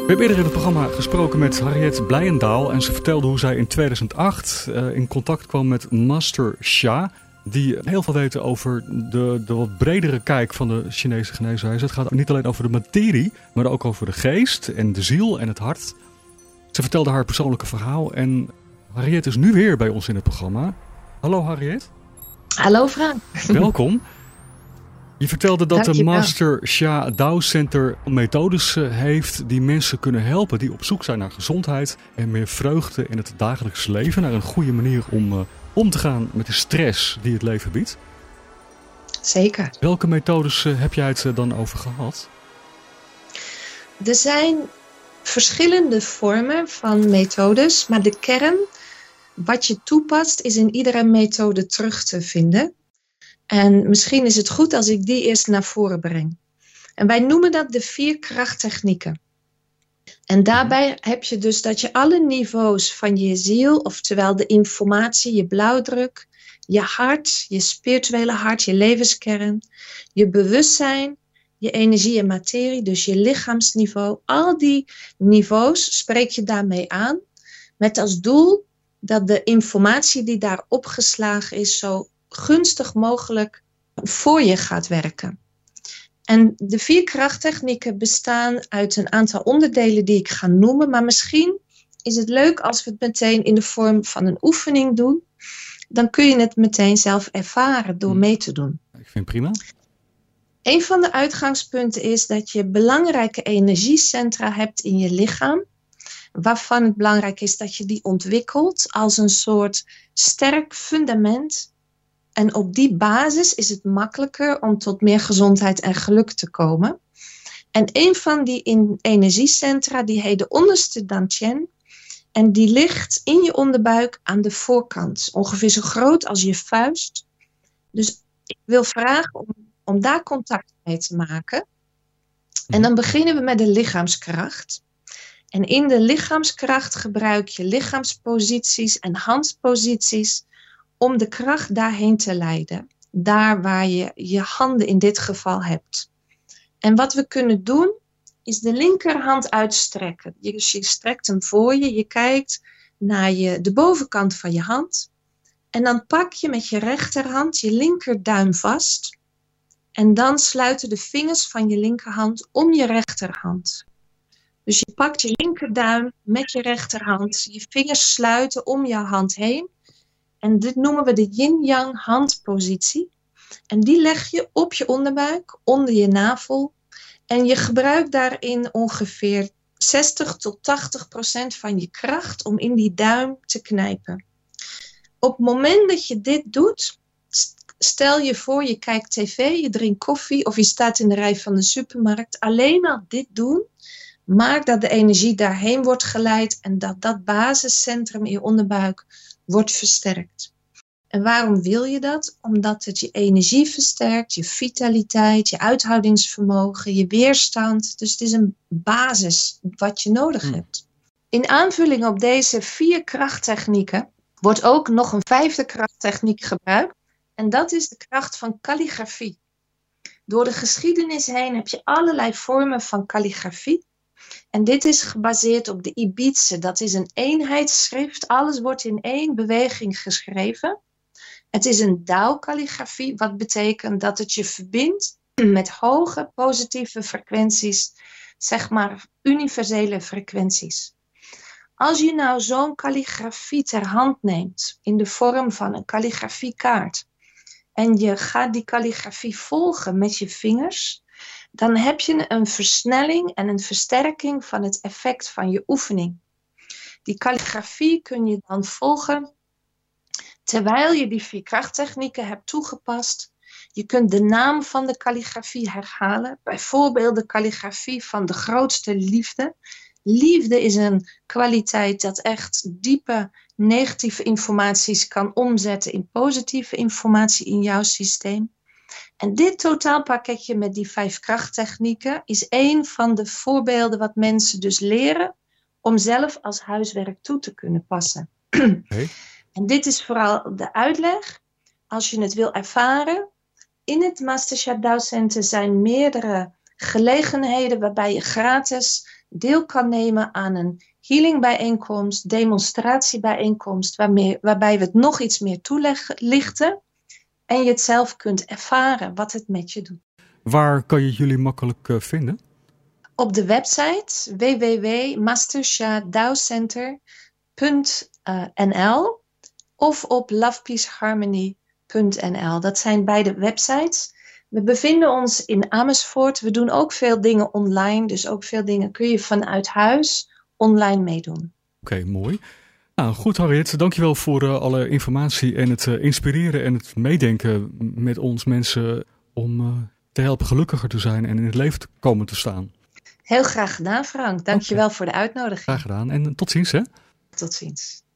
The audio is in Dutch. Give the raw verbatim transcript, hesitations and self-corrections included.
hebben eerder in het programma gesproken met Harriet Blijendaal en ze vertelde hoe zij in tweeduizend acht uh, in contact kwam met Master Sha, die heel veel weet over de, de wat bredere kijk van de Chinese geneeswijze. Het gaat niet alleen over de materie, maar ook over de geest en de ziel en het hart. Ze vertelde haar persoonlijke verhaal en Harriet is nu weer bij ons in het programma. Hallo Harriet. Hallo Frank. Welkom. Je vertelde dat de Dankjewel. Master Sha Dao Center methodes heeft die mensen kunnen helpen die op zoek zijn naar gezondheid en meer vreugde in het dagelijks leven. Naar een goede manier om uh, om te gaan met de stress die het leven biedt. Zeker. Welke methodes uh, heb jij het uh, dan over gehad? Er zijn verschillende vormen van methodes, maar de kern wat je toepast is in iedere methode terug te vinden. En misschien is het goed als ik die eerst naar voren breng. En wij noemen dat de vier krachttechnieken. En daarbij heb je dus dat je alle niveaus van je ziel, oftewel de informatie, je blauwdruk, je hart, je spirituele hart, je levenskern, je bewustzijn, je energie en materie, dus je lichaamsniveau, al die niveaus spreek je daarmee aan, met als doel dat de informatie die daar opgeslagen is zo gunstig mogelijk voor je gaat werken. En de vier krachttechnieken bestaan uit een aantal onderdelen die ik ga noemen, maar misschien is het leuk als we het meteen in de vorm van een oefening doen. Dan kun je het meteen zelf ervaren door mee te doen. Ik vind het prima. Een van de uitgangspunten is dat je belangrijke energiecentra hebt in je lichaam, waarvan het belangrijk is dat je die ontwikkelt als een soort sterk fundament. En op die basis is het makkelijker om tot meer gezondheid en geluk te komen. En een van die in energiecentra, die heet de onderste dantian. En die ligt in je onderbuik aan de voorkant. Ongeveer zo groot als je vuist. Dus ik wil vragen om, om daar contact mee te maken. En dan beginnen we met de lichaamskracht. En in de lichaamskracht gebruik je lichaamsposities en handposities om de kracht daarheen te leiden. Daar waar je je handen in dit geval hebt. En wat we kunnen doen, is de linkerhand uitstrekken. Dus je strekt hem voor je, je kijkt naar je, de bovenkant van je hand. En dan pak je met je rechterhand je linkerduim vast. En dan sluiten de vingers van je linkerhand om je rechterhand. Dus je pakt je linkerduim met je rechterhand. Je vingers sluiten om jouw hand heen. En dit noemen we de yin-yang handpositie. En die leg je op je onderbuik, onder je navel. En je gebruikt daarin ongeveer zestig tot tachtig procent van je kracht om in die duim te knijpen. Op het moment dat je dit doet, stel je voor je kijkt tv, je drinkt koffie of je staat in de rij van de supermarkt. Alleen al dit doen, maakt dat de energie daarheen wordt geleid en dat dat basiscentrum in je onderbuik wordt versterkt. En waarom wil je dat? Omdat het je energie versterkt, je vitaliteit, je uithoudingsvermogen, je weerstand. Dus het is een basis wat je nodig Hmm. hebt. In aanvulling op deze vier krachttechnieken wordt ook nog een vijfde krachttechniek gebruikt. En dat is de kracht van kalligrafie. Door de geschiedenis heen heb je allerlei vormen van kalligrafie. En dit is gebaseerd op de Ibize. Dat is een eenheidsschrift. Alles wordt in één beweging geschreven. Het is een Dao-kalligrafie, wat betekent dat het je verbindt met hoge positieve frequenties, zeg maar universele frequenties. Als je nou zo'n kalligrafie ter hand neemt, in de vorm van een kalligrafiekaart, en je gaat die kalligrafie volgen met je vingers, dan heb je een versnelling en een versterking van het effect van je oefening. Die kalligrafie kun je dan volgen terwijl je die vier krachttechnieken hebt toegepast. Je kunt de naam van de kalligrafie herhalen. Bijvoorbeeld de kalligrafie van de grootste liefde. Liefde is een kwaliteit dat echt diepe negatieve informaties kan omzetten in positieve informatie in jouw systeem. En dit totaalpakketje met die vijf krachttechnieken is één van de voorbeelden wat mensen dus leren om zelf als huiswerk toe te kunnen passen. Okay. En dit is vooral de uitleg. Als je het wil ervaren, in het Master Sha Dao Center zijn meerdere gelegenheden waarbij je gratis deel kan nemen aan een healingbijeenkomst, demonstratiebijeenkomst, waarmee, waarbij we het nog iets meer toelichten en je het zelf kunt ervaren wat het met je doet. Waar kan je jullie makkelijk uh, vinden? Op de website w w w punt master sha dao center punt n l of op love peace harmony punt n l. Dat zijn beide websites. We bevinden ons in Amersfoort. We doen ook veel dingen online. Dus ook veel dingen kun je vanuit huis online meedoen. Oké, okay, mooi. Nou, goed Harriet, dankjewel voor uh, alle informatie en het uh, inspireren en het meedenken met ons mensen om uh, te helpen gelukkiger te zijn en in het leven te komen te staan. Heel graag gedaan, Frank. Dankjewel okay. voor de uitnodiging. Graag gedaan en tot ziens hè. Tot ziens.